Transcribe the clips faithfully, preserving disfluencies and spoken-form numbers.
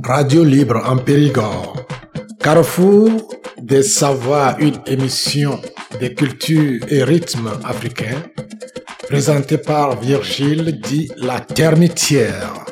Radio Libre en Périgord. Carrefour des Savoirs, une émission de culture et rythme africain, présentée par Virgile dit La Termitière.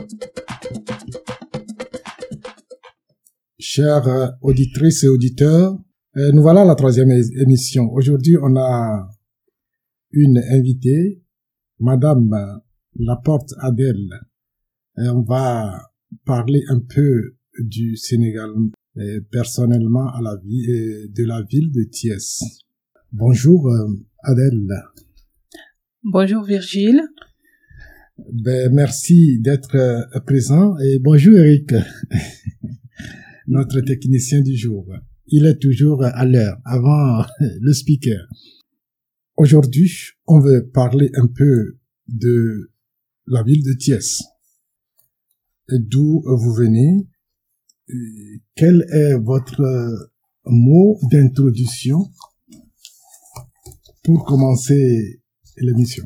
Chères auditrices et auditeurs, nous voilà à la troisième émission. Aujourd'hui, on a une invitée, Madame Laporte Adèle. Et on va parler un peu du Sénégal, et personnellement à la vie, de la ville de Thiès. Bonjour Adèle. Bonjour Virgile. Ben, merci d'être présent et bonjour Eric, notre technicien du jour. Il est toujours à l'heure, avant le speaker. Aujourd'hui, on veut parler un peu de la ville de Thiès. D'où vous venez? Quel est votre mot d'introduction pour commencer l'émission?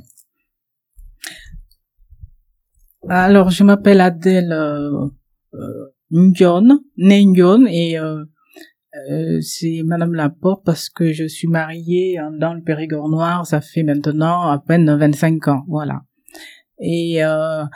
Alors, je m'appelle Adèle euh, euh, Ndion, née Ndion, et euh, euh, c'est Madame Laporte parce que je suis mariée dans le Périgord noir, ça fait maintenant à peine vingt-cinq ans, voilà. Et euh,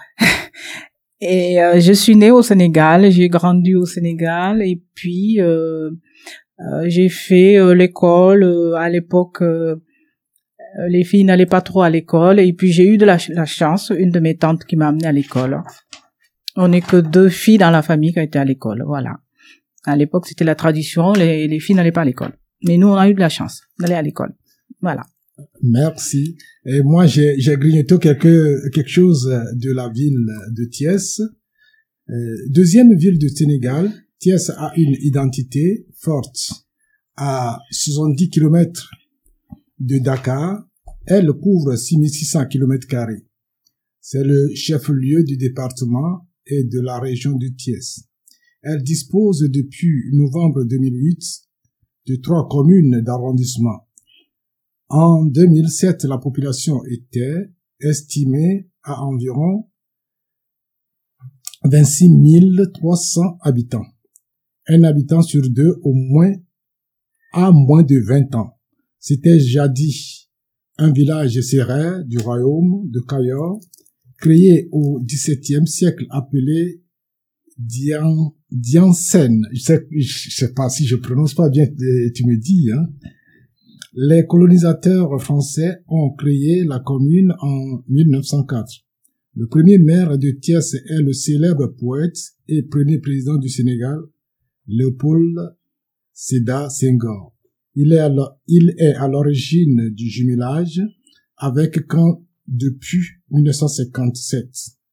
et euh, je suis née au Sénégal, j'ai grandi au Sénégal, et puis euh, euh, j'ai fait euh, l'école. Euh, à l'époque, euh, les filles n'allaient pas trop à l'école, et puis j'ai eu de la, la chance, une de mes tantes qui m'a amenée à l'école. On n'est que deux filles dans la famille qui étaient à l'école, voilà. À l'époque, c'était la tradition, les, les filles n'allaient pas à l'école. Mais nous, on a eu de la chance d'aller à l'école, voilà. Merci. Et moi, j'ai, j'ai grignoté quelque, quelque chose de la ville de Thiès. Euh, deuxième ville du Sénégal, Thiès a une identité forte. À soixante-dix kilomètres de Dakar, elle couvre six mille six cents kilomètres carrés. C'est le chef-lieu du département et de la région de Thiès. Elle dispose depuis novembre deux mille huit de trois communes d'arrondissement. En deux mille sept, la population était estimée à environ vingt-six mille trois cents habitants. Un habitant sur deux au moins a moins de vingt ans. C'était jadis un village sérère du royaume de Kayor, créé au dix-septième siècle, appelé Dian, Diansen. Je sais, je sais pas si je prononce pas bien, tu me dis, hein. Les colonisateurs français ont créé la commune en mille neuf cent quatre. Le premier maire de Thiès est le célèbre poète et premier président du Sénégal, Léopold Sédar Senghor. Il est à, il est à l'origine du jumelage avec Caen depuis mille neuf cent cinquante-sept.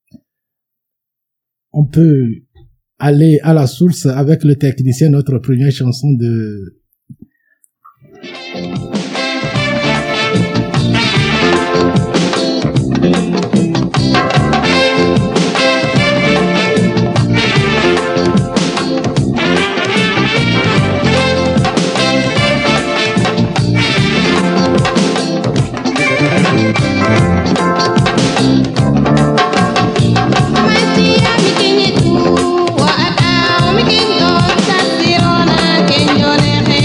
On peut aller à la source avec le technicien, notre première chanson de... Wa ata mi kin do tasirona ken jone he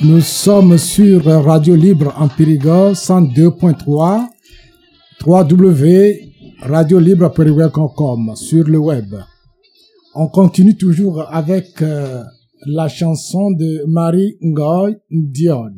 Nous sommes sur Radio Libre en Périgord cent deux point trois, w w w point radio libre périgord point com sur le web. On continue toujours avec euh, la chanson de Marie Ngoy Ndion.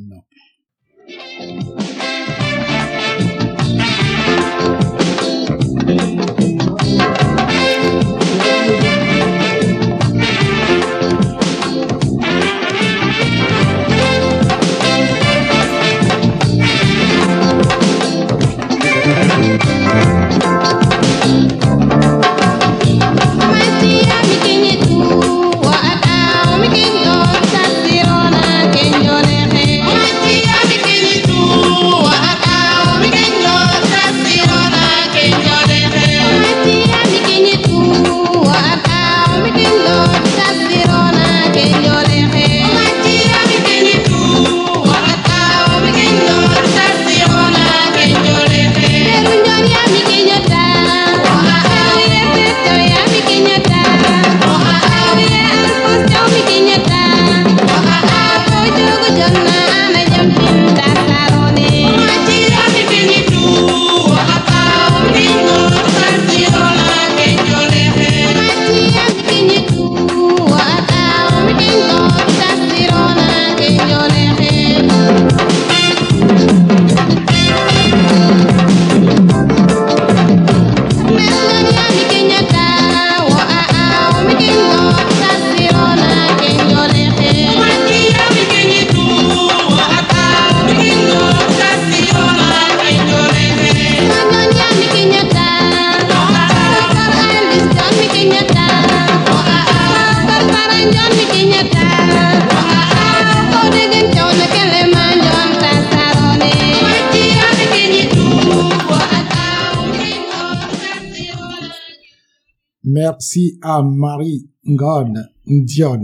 Merci à Marie Ngoy Ndion.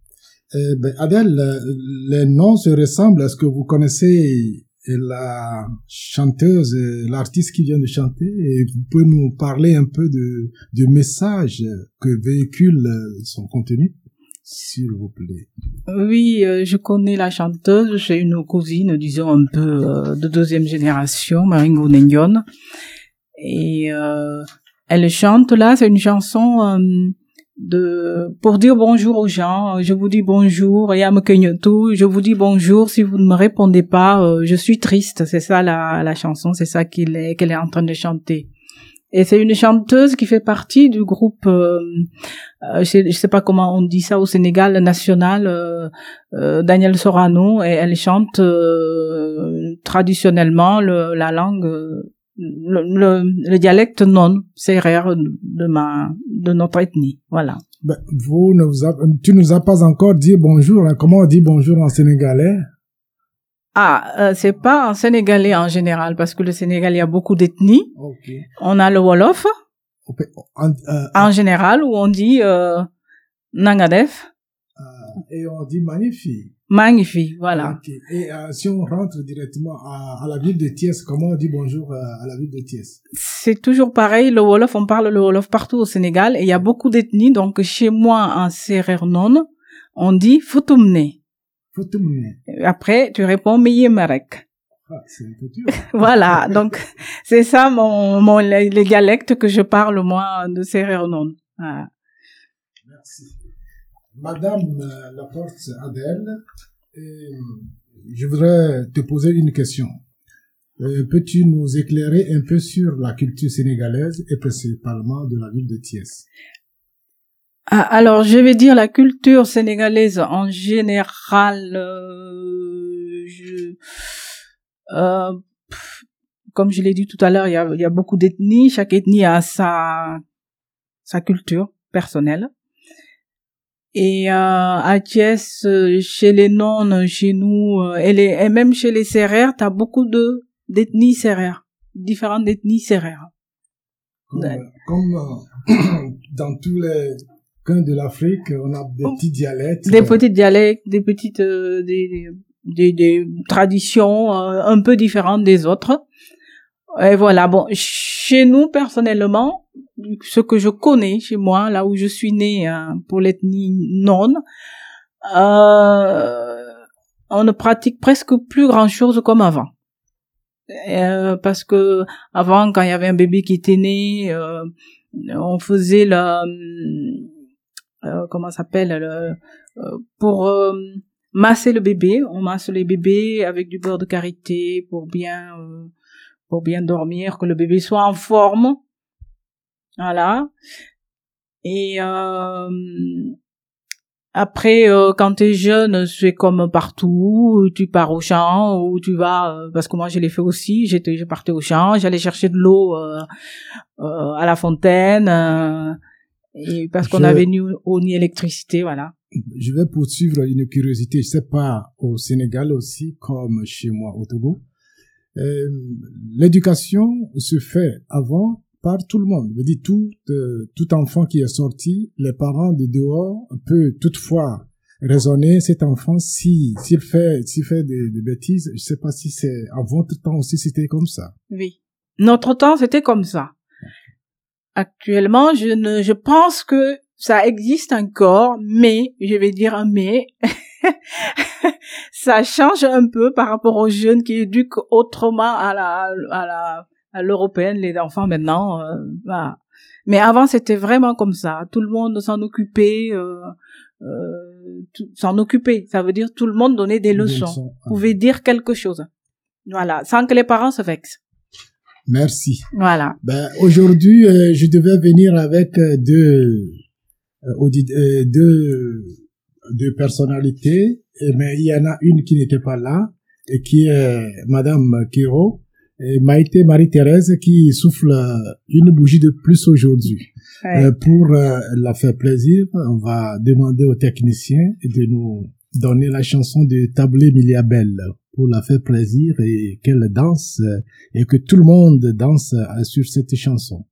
Euh, ben, Adèle, les noms se ressemblent. Est-ce que vous connaissez la chanteuse, l'artiste qui vient de chanter? Et vous pouvez nous parler un peu de, de message que véhicule son contenu, s'il vous plaît? Oui, euh, je connais la chanteuse. J'ai une cousine, disons un peu euh, de deuxième génération, Marie Ngoy Ndion. Et euh, elle chante là, c'est une chanson euh, de pour dire bonjour aux gens. Je vous dis bonjour, et à me tout. Je vous dis bonjour. Si vous ne me répondez pas, euh, je suis triste. C'est ça la, la chanson, c'est ça qu'elle est, qu'elle est en train de chanter. Et c'est une chanteuse qui fait partie du groupe, euh, euh, je, je sais pas comment on dit ça au Sénégal, national, euh, euh, Daniel Sorano, et elle chante euh, traditionnellement le, la langue. Euh, Le, le, le dialecte non sérère de ma de notre ethnie, voilà. Ben, vous ne vous a, tu nous as pas encore dit bonjour. Hein. Comment on dit bonjour en sénégalais? Ah, euh, c'est pas en sénégalais en général, parce que le Sénégal il y a beaucoup d'ethnies. Okay. On a le wolof okay. en, euh, en général où on dit euh, nangadef. Euh, et on dit magnifique. Magnifique, voilà. Okay. Et euh, si on rentre directement à, à la ville de Thiès, comment on dit bonjour euh, à la ville de Thiès? C'est toujours pareil, le Wolof, on parle le Wolof partout au Sénégal, et il y a beaucoup d'ethnies, donc chez moi, en Sérère non, on dit Foutoumne. Foutoumne. Après, tu réponds Meyemarek. Ah, c'est un peu dur. Voilà, donc c'est ça mon, mon les, les dialectes que je parle, moi, de Sérère non. Ah. Merci. Madame euh, Laporte Adèle, euh, je voudrais te poser une question. Euh, peux-tu nous éclairer un peu sur la culture sénégalaise et principalement de la ville de Thiès? Ah, alors, je vais dire la culture sénégalaise en général. Euh, je, euh, comme je l'ai dit tout à l'heure, il y a, il y a beaucoup d'ethnies. Chaque ethnie a sa sa culture personnelle. Et euh, à Thiès, chez les nonnes, chez nous, et, les, et même chez les Sérères, t'as beaucoup de d'ethnies sérères, différentes ethnies sérères. Comme, ouais. comme euh, dans tous les coins de l'Afrique, on a des petits dialectes. Des petits dialectes, des petites euh, des, des des traditions euh, un peu différentes des autres. Et voilà, bon, chez nous personnellement, ce que je connais chez moi, là où je suis née, hein, pour l'ethnie non, euh, on ne pratique presque plus grand-chose comme avant. Euh, parce que avant, quand il y avait un bébé qui était né, euh, on faisait la, euh, comment ça s'appelle, le, euh, pour euh, masser le bébé, on masse les bébés avec du beurre de karité pour bien, euh, pour bien dormir, que le bébé soit en forme, voilà. Et euh, après, euh, quand t'es jeune, c'est comme partout, tu pars au champ ou tu vas, euh, parce que moi je l'ai fait aussi, j'étais, je partais au champ, j'allais chercher de l'eau euh, euh, à la fontaine, euh, et parce qu'on je, avait ni eau ni électricité, voilà. Je vais poursuivre une curiosité, je sais pas au Sénégal aussi comme chez moi au Togo, euh, l'éducation se fait avant par tout le monde. Je veux dire, tout, euh, tout enfant qui est sorti, les parents de dehors peuvent toutefois raisonner cet enfant si, s'il fait, s'il fait des, des bêtises. Je sais pas si c'est, à votre temps aussi c'était comme ça. Oui. Notre temps c'était comme ça. Actuellement, je ne, je pense que ça existe encore, mais, je vais dire un mais, ça change un peu par rapport aux jeunes qui éduquent autrement à la, à la, à l'européenne, les enfants maintenant, euh, voilà. Mais avant c'était vraiment comme ça, tout le monde s'en occupait, euh, euh, tout, s'en occupait, ça veut dire tout le monde donnait des leçons, leçons pouvait dire quelque chose, voilà, sans que les parents se vexent. Merci. Voilà. Ben aujourd'hui, euh, je devais venir avec euh, deux, euh, audit, euh, deux, deux personnalités, mais il y en a une qui n'était pas là et qui est Madame Kiro. Et Maïté Marie-Thérèse qui souffle une bougie de plus aujourd'hui. Ouais. Euh, pour euh, la faire plaisir, on va demander aux techniciens de nous donner la chanson de Tablé Miliabel pour la faire plaisir et qu'elle danse euh, et que tout le monde danse euh, sur cette chanson.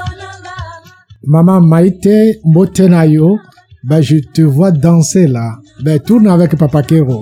Maman Maïté Motenayo, bah je te vois danser là. Ben, tourne avec Papa Kero.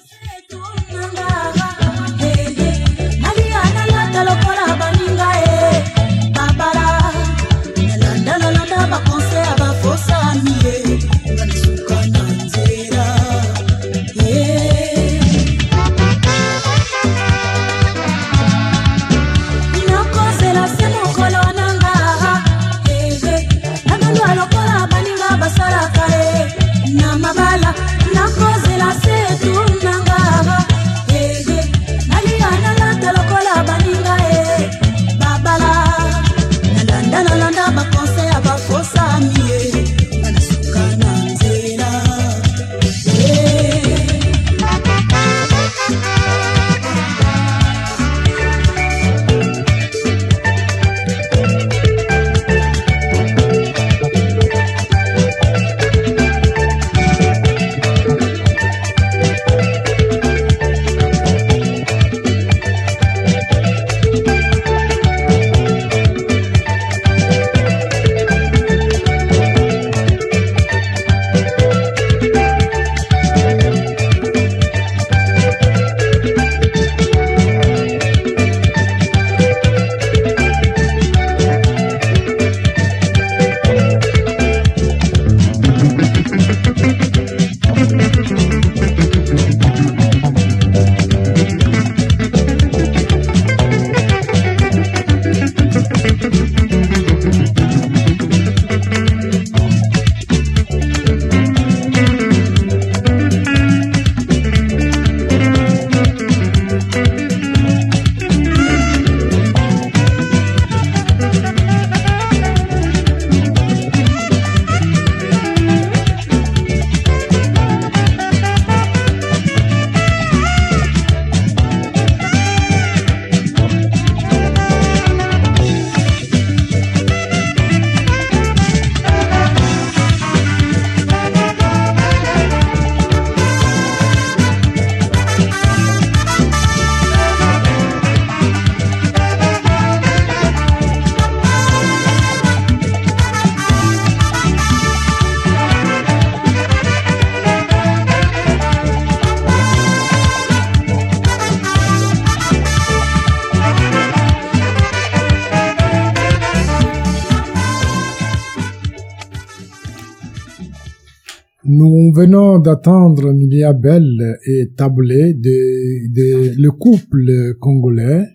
Nous venons d'attendre Milia Bell et Tablé de, de le couple congolais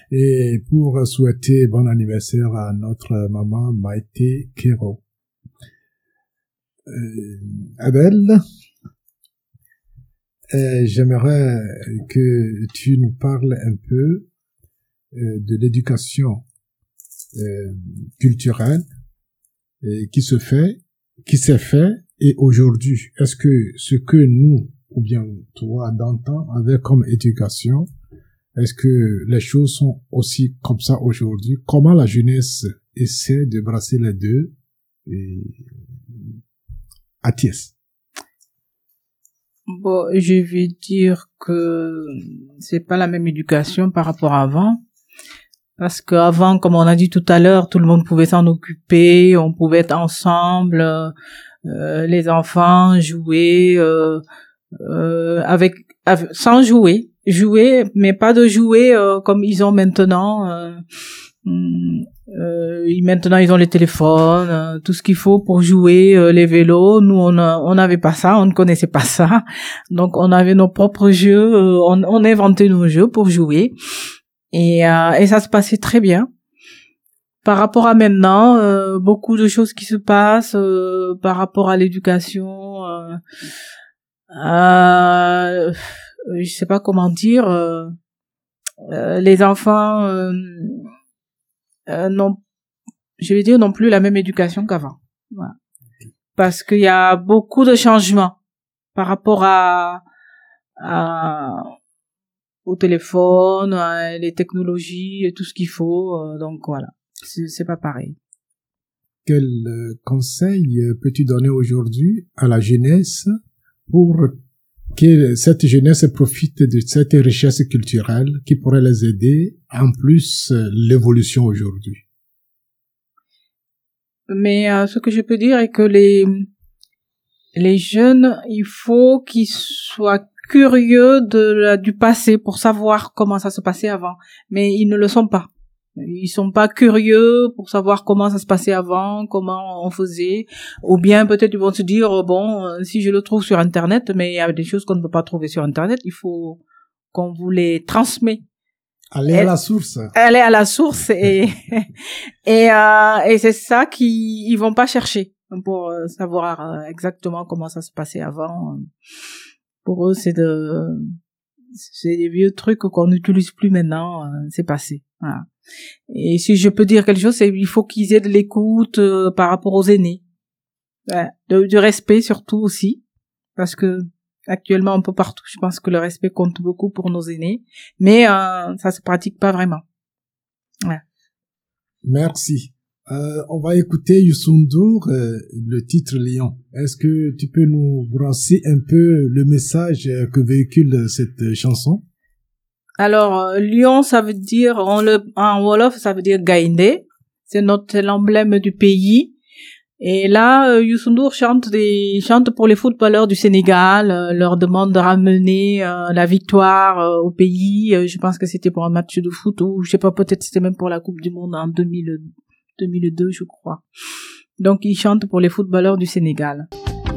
et pour souhaiter bon anniversaire à notre maman Maïté Kero. Euh, Adèle, euh, j'aimerais que tu nous parles un peu euh, de l'éducation euh, culturelle euh, qui se fait, qui s'est fait. Et aujourd'hui, est-ce que ce que nous, ou bien toi, d'antan, avait comme éducation, est-ce que les choses sont aussi comme ça aujourd'hui? Comment la jeunesse essaie de brasser les deux? Et... Athiès. Bon, je vais dire que c'est pas la même éducation par rapport à avant. Parce qu'avant, comme on a dit tout à l'heure, tout le monde pouvait s'en occuper, on pouvait être ensemble, euh, les enfants jouer euh, euh, avec, avec sans jouer, jouer, mais pas de jouer euh, comme ils ont maintenant. Euh, euh, maintenant, ils ont les téléphones, euh, tout ce qu'il faut pour jouer, euh, les vélos. Nous, on on n'avait pas ça, on ne connaissait pas ça, donc on avait nos propres jeux, euh, on, on inventait nos jeux pour jouer. Et, euh, et ça se passait très bien. Par rapport à maintenant, euh, beaucoup de choses qui se passent euh, par rapport à l'éducation. Euh, euh, je sais pas comment dire. Euh, euh, les enfants euh, euh, n'ont, je vais dire, non plus la même éducation qu'avant. Voilà. Parce qu'il y a beaucoup de changements par rapport à, à au téléphone, à les technologies et tout ce qu'il faut. Euh, donc voilà, c'est, c'est pas pareil. Quel euh, conseil peux-tu donner aujourd'hui à la jeunesse pour que cette jeunesse profite de cette richesse culturelle qui pourrait les aider, en plus euh, l'évolution aujourd'hui? Mais euh, ce que je peux dire est que les Les jeunes, il faut qu'ils soient curieux de la, du passé pour savoir comment ça se passait avant. Mais ils ne le sont pas. Ils sont pas curieux pour savoir comment ça se passait avant, comment on faisait. Ou bien peut-être ils vont se dire, bon, si je le trouve sur Internet, mais il y a des choses qu'on ne peut pas trouver sur Internet, il faut qu'on vous les transmet. Aller à la source. Aller à la source et et euh, et c'est ça qu'ils ils vont pas chercher pour savoir exactement comment ça se passait avant. Pour eux, c'est de c'est des vieux trucs qu'on n'utilise plus maintenant, c'est passé. Voilà. Et si je peux dire quelque chose, c'est il faut qu'ils aient de l'écoute euh, par rapport aux aînés. Ouais, de, du respect surtout aussi, parce que actuellement un peu partout, je pense que le respect compte beaucoup pour nos aînés, mais euh, ça se pratique pas vraiment. Ouais. Merci. Euh, on va écouter Youssou N'Dour, euh, le titre Lion. Est-ce que tu peux nous brasser un peu le message que véhicule cette chanson? Alors, Lion, ça veut dire, en, le, en Wolof, ça veut dire Gaïndé. C'est notre, l'emblème du pays. Et là, Youssou N'Dour chante des, chante pour les footballeurs du Sénégal, euh, leur demande de ramener euh, la victoire euh, au pays. Euh, je pense que c'était pour un match de foot ou je sais pas, peut-être c'était même pour la Coupe du Monde en deux mille, deux mille deux, je crois. Donc, il chante pour les footballeurs du Sénégal.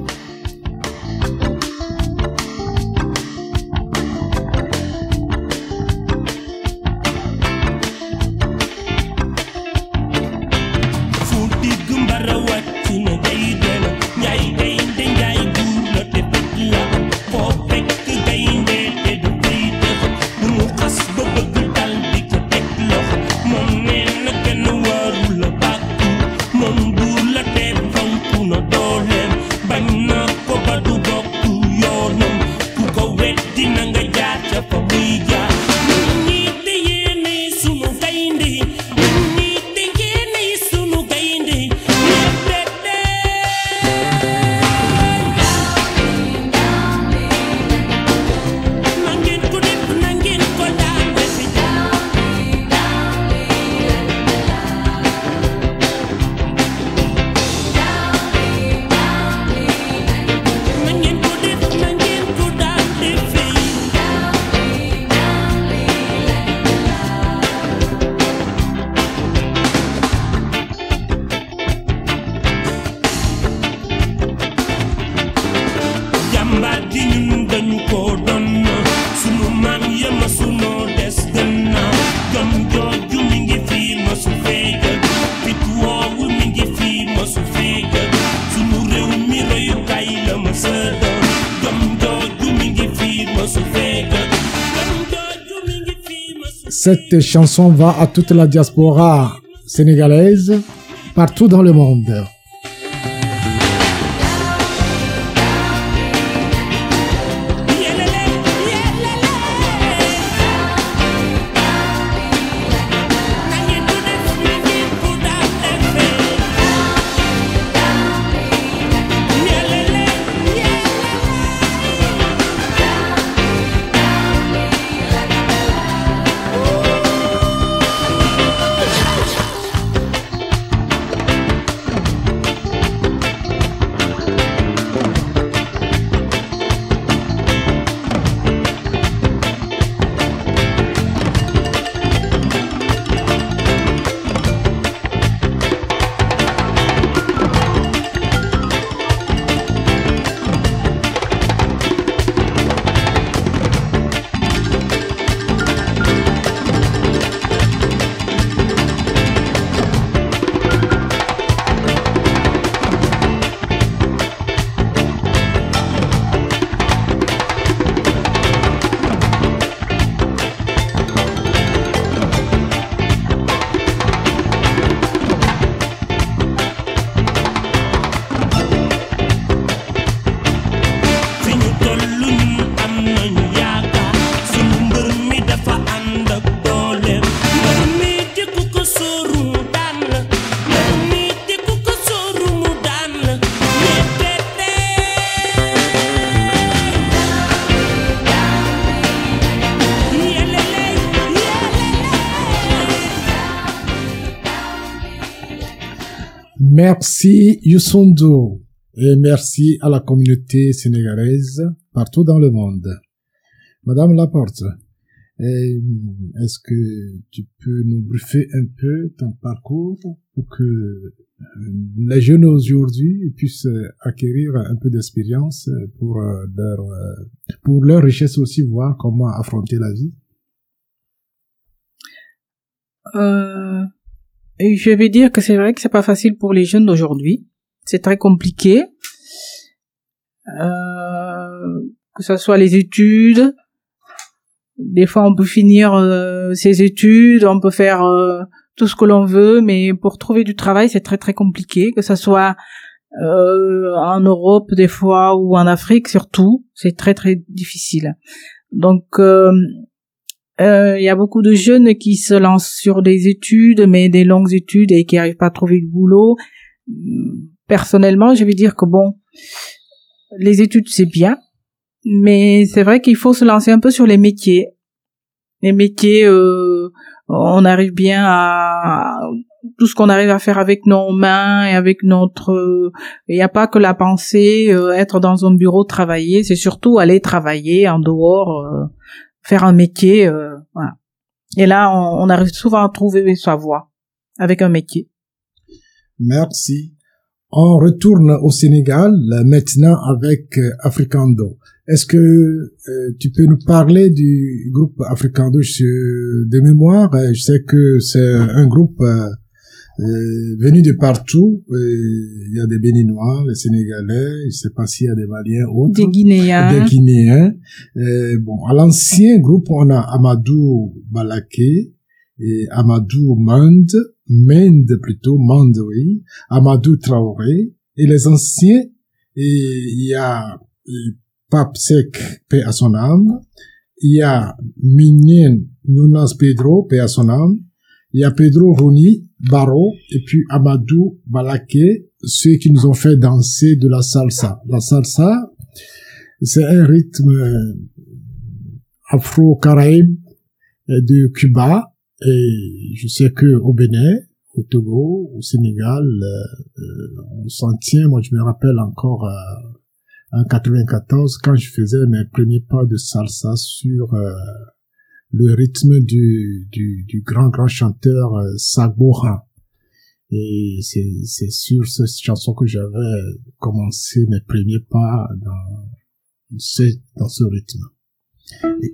Cette chanson va à toute la diaspora sénégalaise, partout dans le monde. Merci Youssou N'Dour. Et merci à la communauté sénégalaise partout dans le monde. Madame Laporte, est-ce que tu peux nous briefer un peu ton parcours pour que les jeunes aujourd'hui puissent acquérir un peu d'expérience pour leur, pour leur richesse aussi, voir comment affronter la vie? Euh, je vais dire que c'est vrai que c'est pas facile pour les jeunes d'aujourd'hui. C'est très compliqué. Euh, que ce soit les études. Des fois, on peut finir euh, ses études, on peut faire euh, tout ce que l'on veut, mais pour trouver du travail, c'est très très compliqué. Que ce soit euh, en Europe des fois ou en Afrique surtout, c'est très très difficile. Donc, euh, euh, il y a beaucoup de jeunes qui se lancent sur des études, mais des longues études et qui n'arrivent pas à trouver du boulot. Personnellement, je vais dire que bon, les études c'est bien. Mais c'est vrai qu'il faut se lancer un peu sur les métiers. Les métiers, euh, on arrive bien à tout ce qu'on arrive à faire avec nos mains et avec notre. Il n'y a pas que la pensée, euh, être dans un bureau, travailler. C'est surtout aller travailler en dehors, euh, faire un métier. Euh, voilà. Et là, on, on arrive souvent à trouver sa voie avec un métier. Merci. On retourne au Sénégal maintenant avec Africando. Est-ce que euh, tu peux nous parler du groupe Africando? Je, de mémoire, je sais que c'est un groupe euh, euh, venu de partout. Il y a des Béninois, les Sénégalais, je sais pas s'il y a des Maliens ou autres. Des Guinéens. Des Guinéens. Euh, bon, à l'ancien groupe, on a Amadou Balaké et Amadou Mende, Mende plutôt, Mende, oui, Amadou Traoré. Et les anciens, et il y a Pape Sek, paix à son âme. Il y a Minien Nunas Pedro, paix à son âme. Il y a Pedro Rouni Baro et puis Amadou Balaké, ceux qui nous ont fait danser de la salsa. La salsa, c'est un rythme afro-caraïbe de Cuba, et je sais que au Bénin, au Togo, au Sénégal, euh, on s'en tient. Moi, je me rappelle encore euh, en quatre-vingt-quatorze, quand je faisais mes premiers pas de salsa sur euh, le rythme du, du, du grand, grand chanteur euh, Sagboha. Et c'est, c'est sur cette chanson que j'avais commencé mes premiers pas dans ce, dans ce rythme. Et...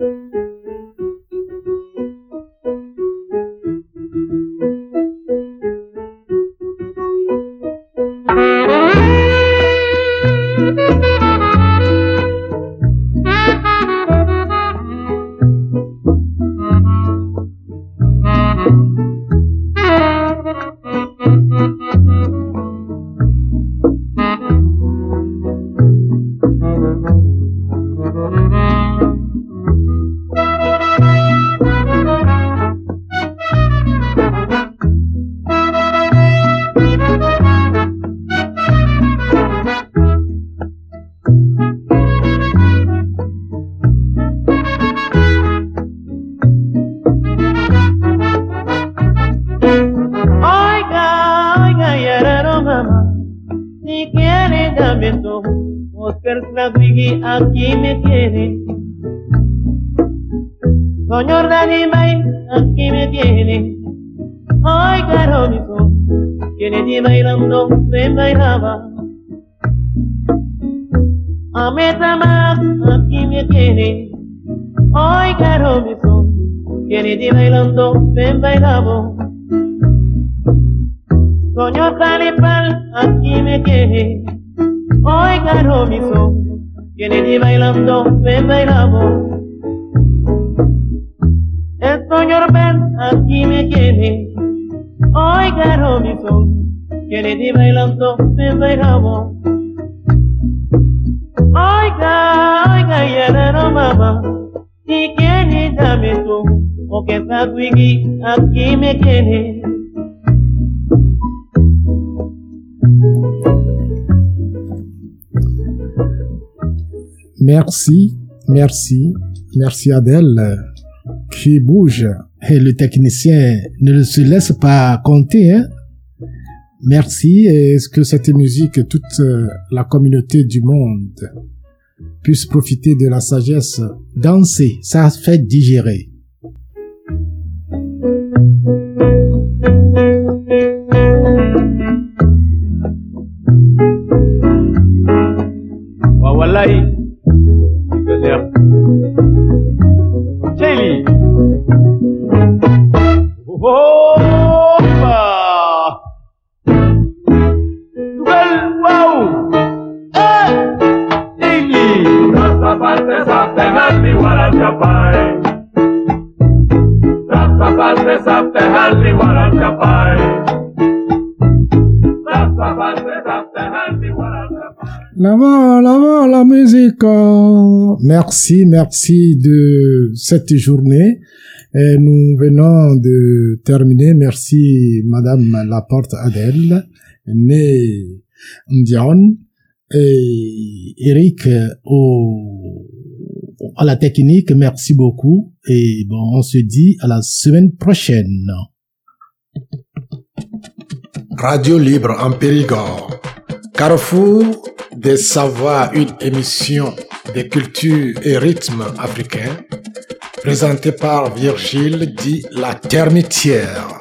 Aquí me tiene, señor Dani May, aquí me tiene. Ay, caro mi son, tiene de bailando, me bailaba. A Metamax, aquí me tiene. Ay, caro mi son, tiene de bailando, me bailaba. Señor Calipal, aquí me tiene. Ay, caro mi son. Viene de bailando, ven bailamos. El señor Ben aquí me tiene. Oiga, mi son. Viene de bailando, ven bailamos. Oiga, oiga, ya no mamá. Si quieres dame tú, o que está Twiggy aquí me tiene. Merci, merci, merci Adèle qui bouge. Et le technicien ne se laisse pas compter, hein. Merci et que cette musique, toute la communauté du monde puisse profiter de la sagesse. Danser, ça fait digérer. Wallahi, Chéli. Oh, bah. Dugal, wow. Eh, Chéli. Sasa parte sapte halli waran chapai. Sasa parte sapte halli waran chapai. Sasa parte sapte halli waran chapai. Là-bas, là-bas, la musique. Merci, merci de cette journée. Et nous venons de terminer. Merci, Madame Laporte Adèle, née Ndion, et Eric au, à la technique. Merci beaucoup. Et bon, on se dit à la semaine prochaine. Radio Libre en Périgord. Carrefour des savoirs, une émission de culture et rythme africain, présentée par Virgile dit La Termitière.